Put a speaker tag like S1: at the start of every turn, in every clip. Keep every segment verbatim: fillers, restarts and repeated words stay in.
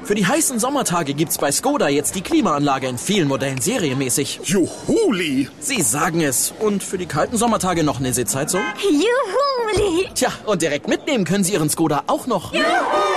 S1: Für die heißen Sommertage gibt's bei Skoda jetzt die Klimaanlage in vielen Modellen serienmäßig.
S2: Juhuli!
S1: Sie sagen es. Und für die kalten Sommertage noch eine Sitzheizung?
S3: Juhuli!
S1: Tja, und direkt mitnehmen können Sie Ihren Skoda auch noch.
S3: Juhuli!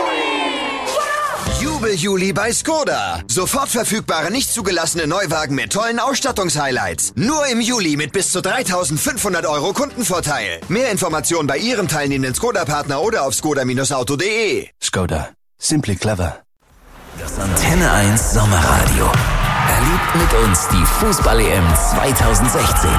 S4: Jubel-Juli bei Skoda. Sofort verfügbare, nicht zugelassene Neuwagen mit tollen Ausstattungshighlights. Nur im Juli mit bis zu dreitausendfünfhundert Euro Kundenvorteil. Mehr Informationen bei Ihrem teilnehmenden Skoda-Partner oder auf skoda Bindestrich auto punkt de.
S5: Skoda. Simply clever. Das Antenne eins Sommerradio. Erlebt mit uns die Fußball-E M zweitausendsechzehn.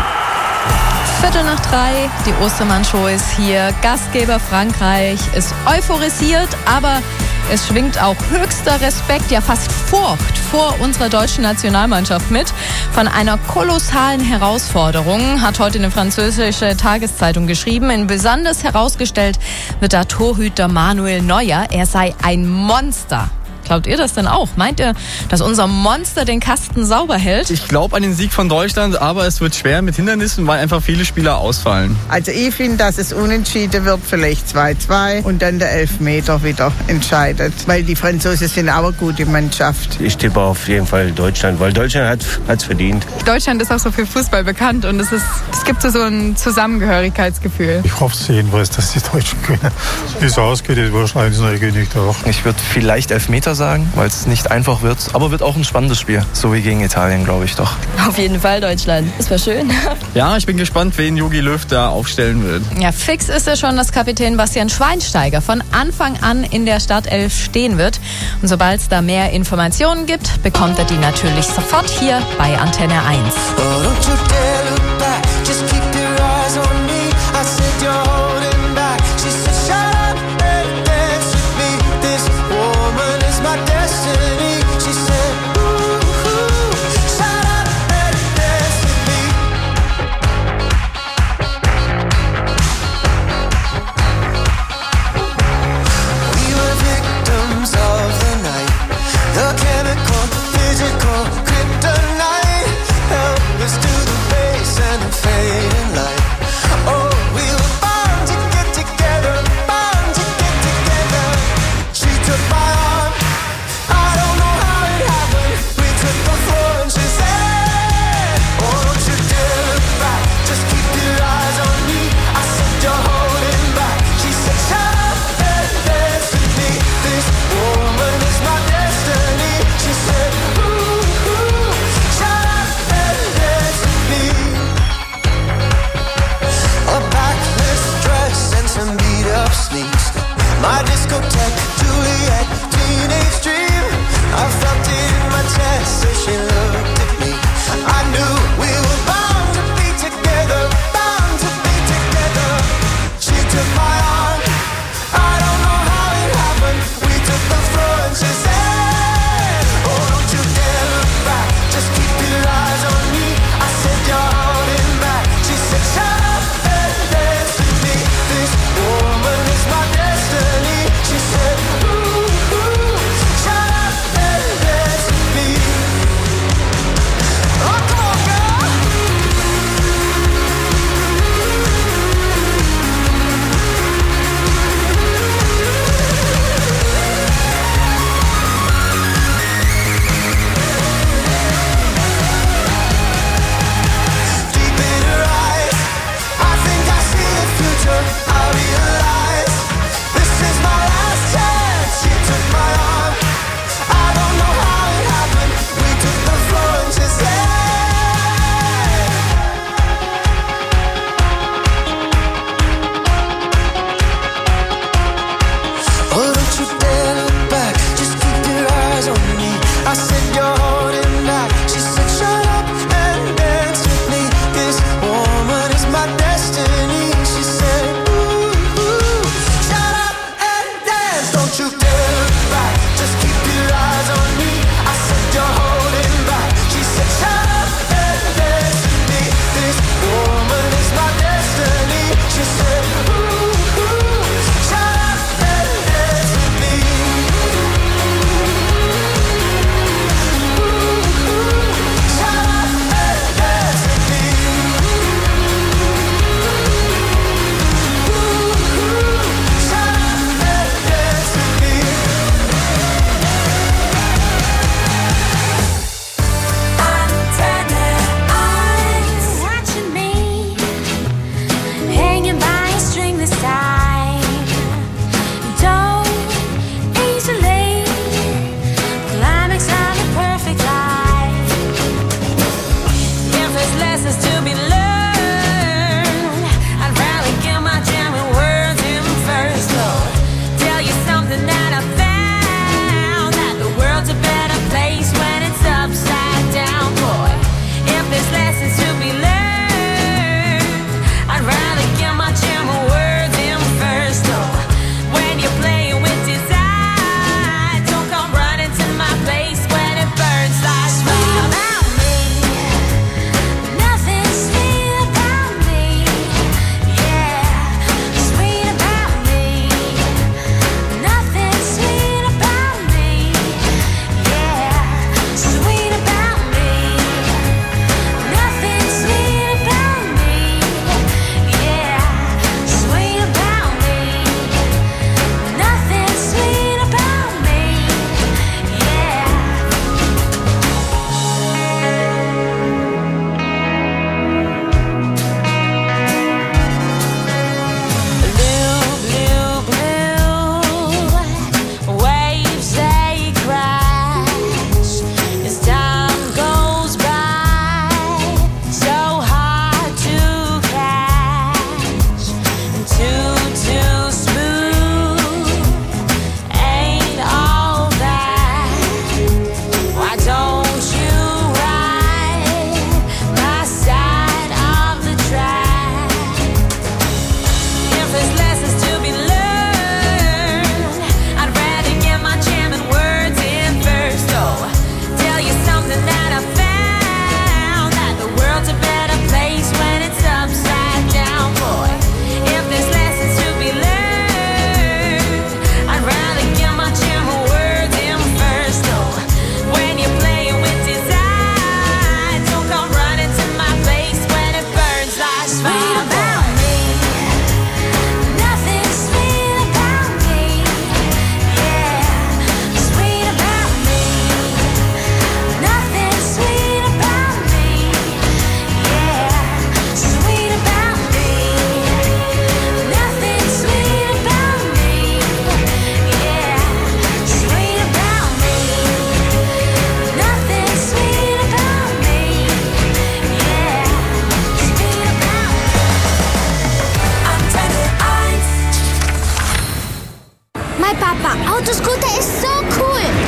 S6: Viertel nach drei, die Ostermann-Show ist hier. Gastgeber Frankreich ist euphorisiert, aber es schwingt auch höchster Respekt, ja fast Furcht vor unserer deutschen Nationalmannschaft mit. Von einer kolossalen Herausforderung hat heute eine französische Tageszeitung geschrieben. In besonders herausgestellt wird da Torhüter Manuel Neuer. Er sei ein Monster. Glaubt ihr das denn auch? Meint ihr, dass unser Monster den Kasten sauber hält?
S7: Ich glaube an den Sieg von Deutschland, aber es wird schwer mit Hindernissen, weil einfach viele Spieler ausfallen.
S8: Also ich finde, dass es unentschieden wird, vielleicht zwei zwei und dann der Elfmeter wieder entscheidet. Weil die Franzosen sind auch eine gute Mannschaft.
S9: Ich tippe auf jeden Fall Deutschland, weil Deutschland hat es verdient.
S10: Deutschland ist auch so für Fußball bekannt und es, ist, es gibt so ein Zusammengehörigkeitsgefühl.
S11: Ich hoffe jedenfalls, dass die Deutschen gewinnen. Wie es ausgeht, ist wahrscheinlich nicht auch.
S12: Ich würde vielleicht Elfmeter sagen, weil es nicht einfach wird. Aber wird auch ein spannendes Spiel. So wie gegen Italien, glaube ich doch.
S13: Auf jeden Fall Deutschland. Das war schön.
S7: Ja, ich bin gespannt, wen Jogi Löw da aufstellen wird.
S6: Ja, fix ist es schon, dass Kapitän Bastian Schweinsteiger von Anfang an in der Startelf stehen wird. Und sobald es da mehr Informationen gibt, bekommt er die natürlich sofort hier bei Antenne eins.
S14: Kryptonite, help us to the base and fade.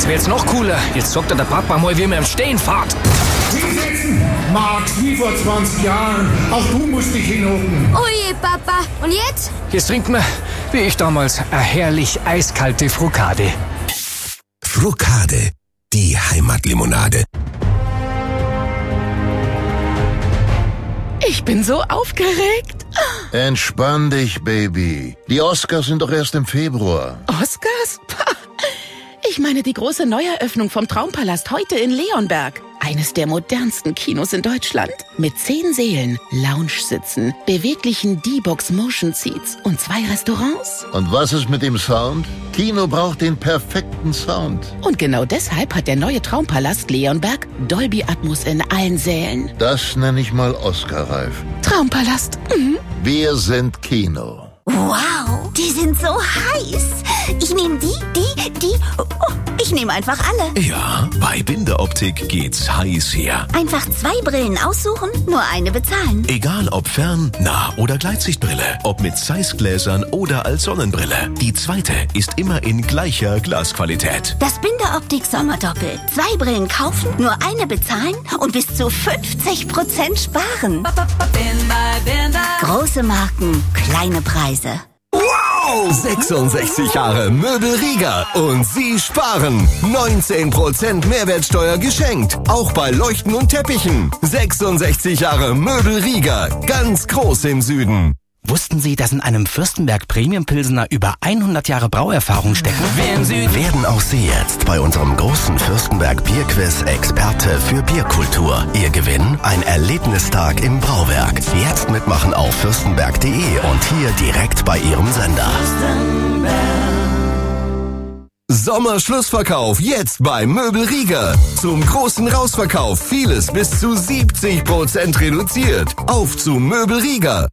S2: Das wäre jetzt noch cooler. Jetzt sagt er der Papa mal, wie man im Stehen fährt.
S3: Hinsetzen! Max, wie vor zwanzig Jahren. Auch du musst dich hinhocken.
S14: Oh je, Papa. Und jetzt?
S2: Jetzt trinken wir, wie ich damals, eine herrlich eiskalte Frukade.
S15: Frukade, die Heimatlimonade.
S16: Ich bin so aufgeregt.
S17: Entspann dich, Baby. Die Oscars sind doch erst im Februar.
S16: Oscars? Ich meine die große Neueröffnung vom Traumpalast heute in Leonberg. Eines der modernsten Kinos in Deutschland. Mit zehn Sälen, Lounge-Sitzen, beweglichen D-Box Motion Seats und zwei Restaurants.
S17: Und was ist mit dem Sound? Kino braucht den perfekten Sound.
S16: Und genau deshalb hat der neue Traumpalast Leonberg Dolby Atmos in allen Sälen.
S17: Das nenne ich mal Oscar-reif.
S16: Traumpalast. Mhm.
S17: Wir sind Kino.
S14: Wow, die sind so heiß. Ich nehme die, die, die. Oh, ich nehme einfach alle.
S15: Ja, bei Bindeoptik geht's heiß her.
S14: Einfach zwei Brillen aussuchen, nur eine bezahlen.
S15: Egal ob Fern-, Nah- oder Gleitsichtbrille, ob mit Zeiss-Gläsern oder als Sonnenbrille. Die zweite ist immer in gleicher Glasqualität.
S14: Das Bindeoptik Sommerdoppel. Zwei Brillen kaufen, nur eine bezahlen und bis zu fünfzig Prozent sparen. Große Marken, kleine Preise.
S15: Wow! sechsundsechzig Jahre Möbelrieger und Sie sparen. neunzehn Prozent Mehrwertsteuer geschenkt. Auch bei Leuchten und Teppichen. sechsundsechzig Jahre Möbelrieger. Ganz groß im Süden.
S18: Wussten Sie, dass in einem Fürstenberg Premium Pilsener über hundert Jahre Brauerfahrung stecken?
S15: Werden auch Sie jetzt bei unserem großen Fürstenberg Bierquiz Experte für Bierkultur. Ihr Gewinn? Ein Erlebnistag im Brauwerk. Jetzt mitmachen auf fürstenberg punkt de und hier direkt bei Ihrem Sender. Sommerschlussverkauf jetzt bei Möbelrieger. Zum großen Rausverkauf vieles bis zu siebzig Prozent reduziert. Auf zu Möbelrieger.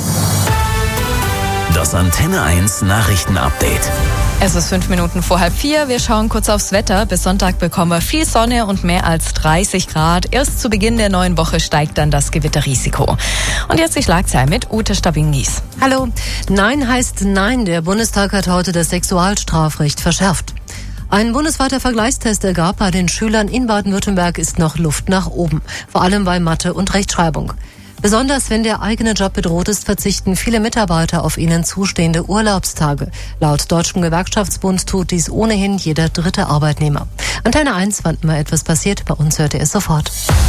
S5: Das Antenne eins Nachrichtenupdate.
S6: Es ist fünf Minuten vor halb vier. Wir schauen kurz aufs Wetter. Bis Sonntag bekommen wir viel Sonne und mehr als dreißig Grad. Erst zu Beginn der neuen Woche steigt dann das Gewitterrisiko. Und jetzt die Schlagzeile mit Ute Stabingis.
S19: Hallo. Nein heißt Nein. Der Bundestag hat heute das Sexualstrafrecht verschärft. Ein bundesweiter Vergleichstest ergab, bei den Schülern in Baden-Württemberg ist noch Luft nach oben. Vor allem bei Mathe und Rechtschreibung. Besonders wenn der eigene Job bedroht ist, verzichten viele Mitarbeiter auf ihnen zustehende Urlaubstage. Laut Deutschem Gewerkschaftsbund tut dies ohnehin jeder dritte Arbeitnehmer. Antenne eins, wann immer etwas passiert, bei uns hört ihr es sofort.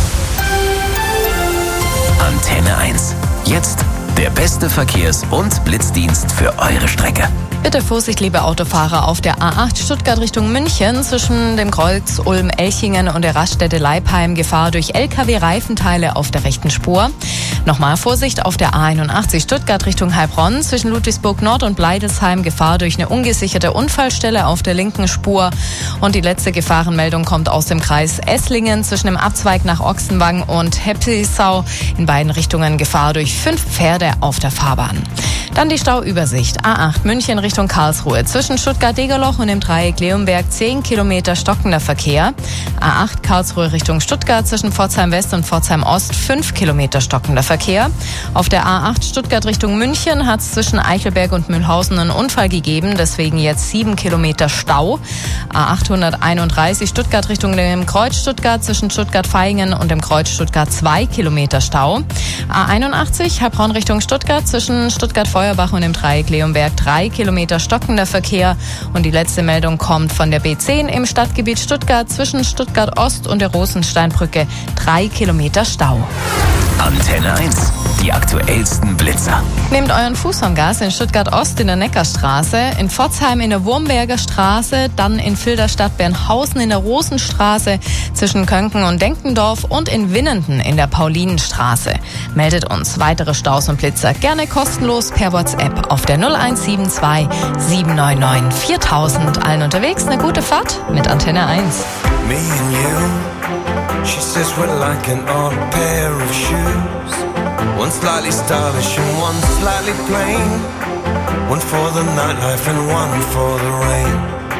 S5: Antenne eins. Jetzt der beste Verkehrs- und Blitzdienst für eure Strecke.
S6: Bitte Vorsicht, liebe Autofahrer, auf der A acht Stuttgart Richtung München zwischen dem Kreuz Ulm-Elchingen und der Raststätte Leipheim Gefahr durch L K W-Reifenteile auf der rechten Spur. Nochmal Vorsicht auf der A einundachtzig Stuttgart Richtung Heilbronn zwischen Ludwigsburg Nord und Bleidelsheim Gefahr durch eine ungesicherte Unfallstelle auf der linken Spur. Und die letzte Gefahrenmeldung kommt aus dem Kreis Esslingen zwischen dem Abzweig nach Ochsenwang und Heppisau. In beiden Richtungen Gefahr durch fünf Pferde auf der Fahrbahn. Dann die Stauübersicht. A acht München Richtung Karlsruhe. Zwischen Stuttgart-Degerloch und dem Dreieck Leonberg zehn Kilometer stockender Verkehr. A acht Karlsruhe Richtung Stuttgart zwischen Pforzheim West und Pforzheim Ost fünf Kilometer stockender Verkehr. Auf der A acht Stuttgart Richtung München hat es zwischen Eichelberg und Mühlhausen einen Unfall gegeben. Deswegen jetzt sieben Kilometer Stau. A achthunderteinunddreißig Stuttgart Richtung dem Kreuz Stuttgart zwischen Stuttgart-Vaihingen und dem Kreuz Stuttgart zwei Kilometer Stau. A einundachtzig Heilbronn Richtung Stuttgart zwischen Stuttgart-Feuerbach und dem Dreieck Leonberg drei Kilometer stockender Verkehr. Und die letzte Meldung kommt von der B zehn im Stadtgebiet Stuttgart zwischen Stuttgart Ost und der Rosensteinbrücke drei Kilometer Stau.
S5: Antenne eins. Die aktuellsten Blitzer.
S6: Nehmt euren Fuß vom Gas in Stuttgart Ost in der Neckarstraße, in Pforzheim in der Wurmberger Straße, dann in Filderstadt-Bernhausen in der Rosenstraße, zwischen Könken und Denkendorf und in Winnenden in der Paulinenstraße. Meldet uns weitere Staus und Blitzer gerne kostenlos per WhatsApp auf der null eins sieben zwei sieben neun neun viertausend. Allen unterwegs eine gute Fahrt mit Antenne eins.
S20: Me and you, she says we're like an odd pair of shoes. One slightly stylish and one slightly plain. One for the nightlife and one for the rain.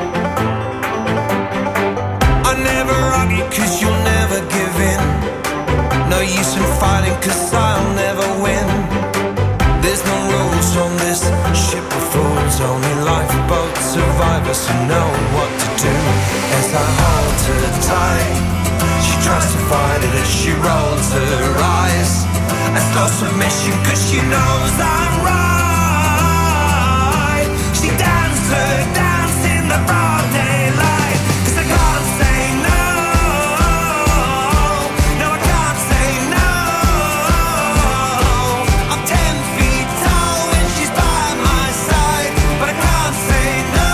S20: I never argue cause you'll never give in. No use in fighting cause I'll never win. There's no rules on this ship of fools. Only lifeboat survivors who know what to do. As I tide. She tries to fight it as she rolls her eyes. A slow submission cause she knows I'm right. She danced her dance in the broad daylight. Cause I can't say no. No, I can't say no. I'm ten feet tall when she's by my side. But I can't say no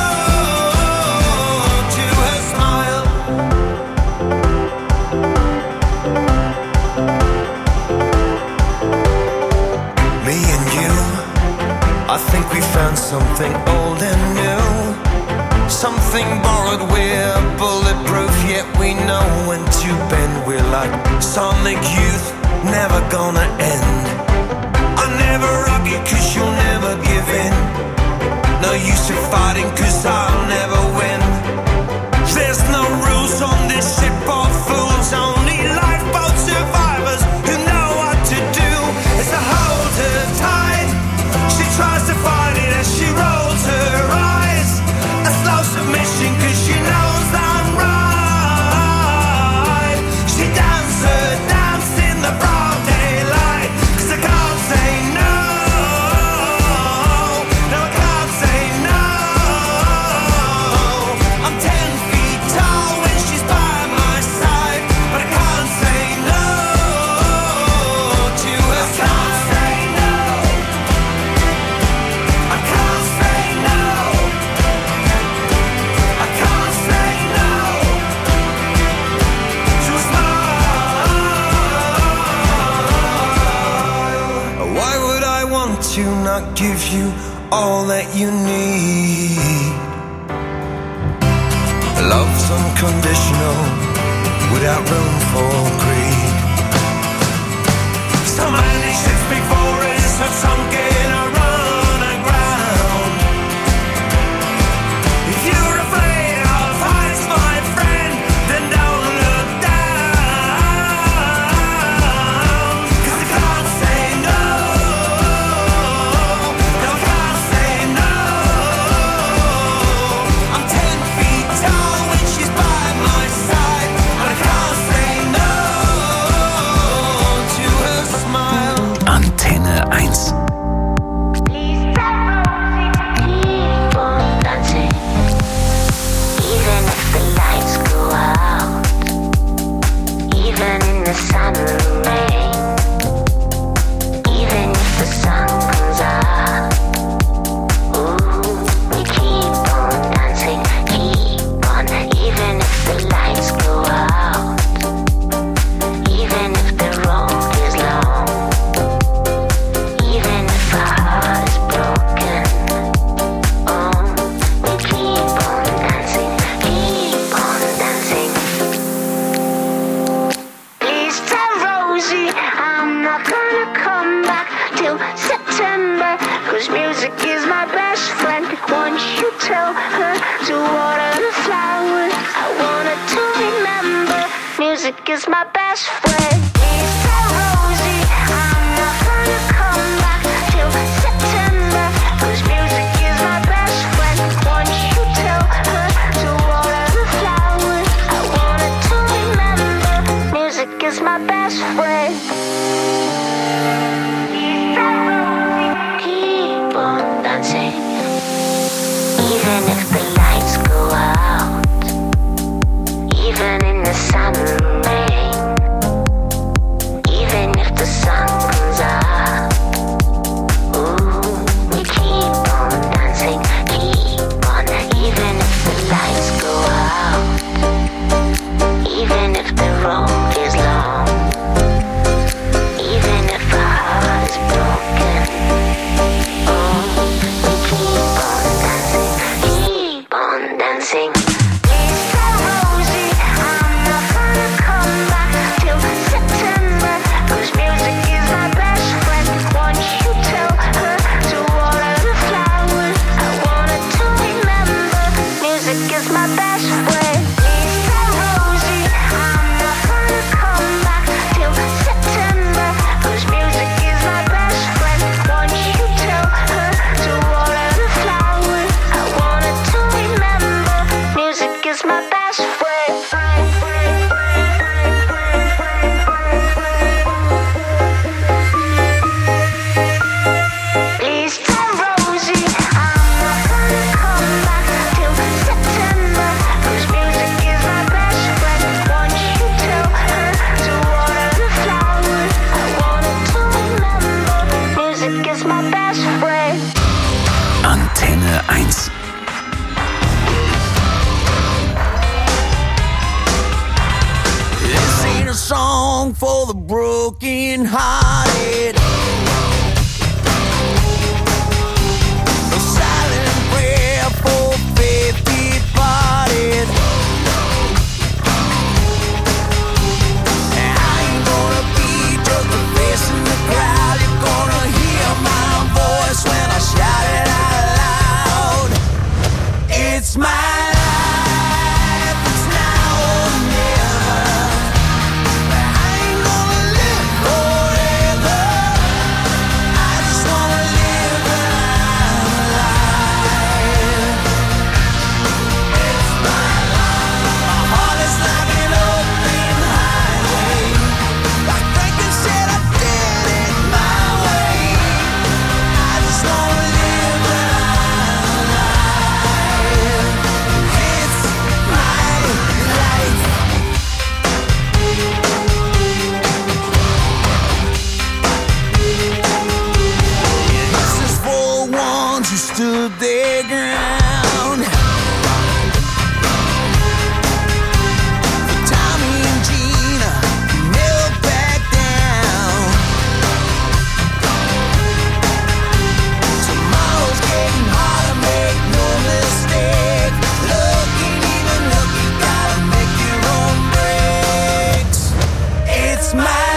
S20: to her smile. Me and you, I think we found something old and new. Something borrowed, we're bulletproof, yet we know when to bend. We're like sonic youth, never gonna end. I never rock it cause you'll never give in. No use in fighting cause I'll never win. There's no rules on this ship of fools, only lifeboat survivors who know what to do. It's to hold her tight. She tries to fight it as she rolls her eyes. A slow submission cause she knows I'm right. She dances her dance in the broad daylight. Cause I can't say no. No, I can't say no. I'm ten feet tall when she's by my side. But I can't say no to her. I can't say no. I can't say no. I can't say no to a smile. Why would I want to not give you all that you need? Love's unconditional, without room for greed. So many ships before us have sunk in or run aground. If you're afraid of heights, my friend, then don't look down. Cause I can't say no. No, I can't say no. I'm ten feet tall when she's by my side. But I can't say no to her smile.
S5: Antenne eins.
S21: Even if the lights go out, even in the sun and rain, even if the sun comes out, ooh, we keep on dancing, keep on. Even if the lights go out, even if the road is long, even if our heart is broken, oh, we keep on dancing, keep on dancing. Please tell Rosie I'm not gonna come back till September, cause music is my best friend. Won't you tell her to water the flowers? I want her to remember music is my best friend. Please tell Rosie I'm not gonna come back till September, cause music is my best friend. Won't you tell her to water the flowers? I want her to remember music is my best friend. Keep on dancing. Even if the lights go out, even in the sun and rain, even if the sun comes out, ooh, we keep on dancing, keep on. Even if the lights go out, even if the road is long, even if our heart is broken, oh, we keep on dancing, keep on dancing. Please tell Rosie I'm not gonna come
S20: song for the broken hearted. A silent prayer for faith departed. I ain't gonna be just a face in the crowd. You're gonna hear my voice when I shout it out loud. It's my life, it's now or never. I ain't gonna live forever. I just wanna live when I'm alive. It's my life. My heart is like an open highway. Like Franklin said, I did it my way. I just wanna live when I'm alive. It's my life. This is for ones who stood their ground. For Tommy and Gina, who never back down. Tomorrow's getting harder, make no mistake. Looking, even look, you gotta make your own breaks. It's my